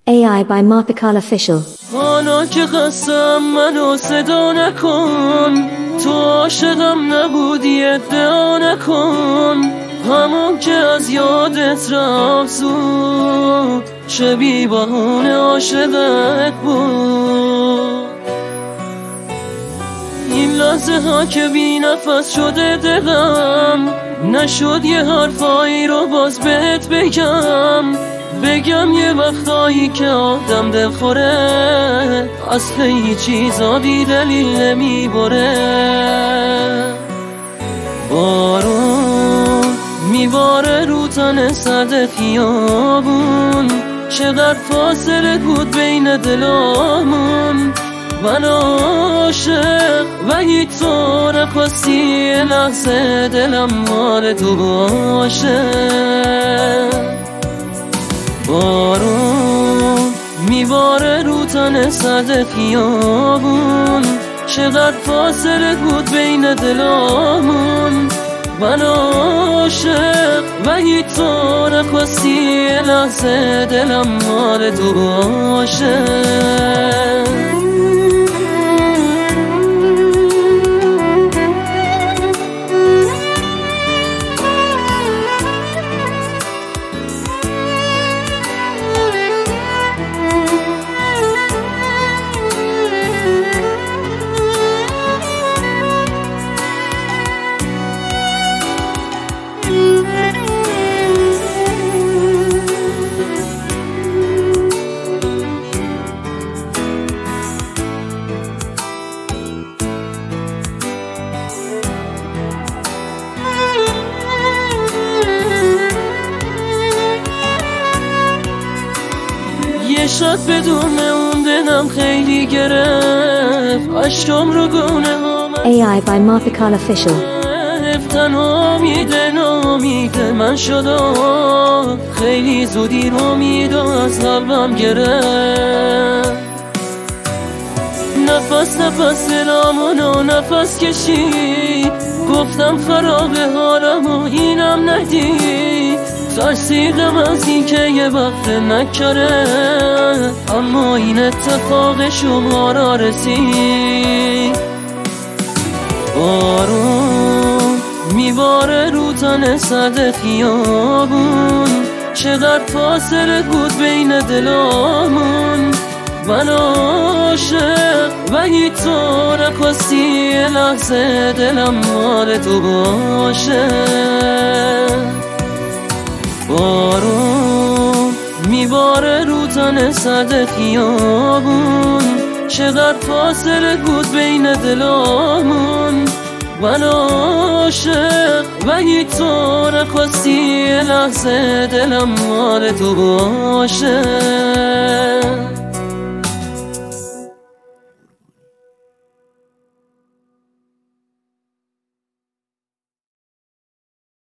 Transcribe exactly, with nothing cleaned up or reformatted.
A I by Marfikal Official. حالا که خستم منو صدا نکن، تو عاشقم نبودی ادعا نکن. همون که از یادت رفت زود چه بی بهونه عاشقت بود. این لحظه ها که بی نفس شده دلم، نشد یه حرفایی رو باز بهت بگم. بگم یه وقتایی که آدم دل خوره، اصل هیچ چیزا بی دلیل نمیبره. بارون میباره رو تن سرد خیابون، چقدر فاصله بود بین دلامون. من عاشق و هیچ تو نخواستی یه لحظه دلم مال تو باشه. بارون میباره رو تن سرد خیابون، چقدر فاصله بود بین دلامون. من عاشق و هیچ تو نخواستی یه لحظه دلم مال تو باشه. یه شب بدون اون دلم خیلی گرفت، عشقم رو گونه ها A I by Marfikal Official. تنها میده نامیده من شدم، خیلی زودی رو میده از قلبم گرفت. نفس نفس دلامونو نفس کشید، گفتم خراب حالم و اینم ندید. ترسیدم از این که یه وقت نکره، اما این اتفاق شما را رسید. بارون میباره رو تن سرد خیابون، چقدر فاصله بود بین دلامون. من عاشق و هیچ تو نخواستی یه لحظه دلم مال تو باشه. بارون میباره رو تن سرد خیابون، چقدر فاصله بود بین دلامون. من عاشق و هیچ تو نخواستی یه لحظه دلم مال تو باشه.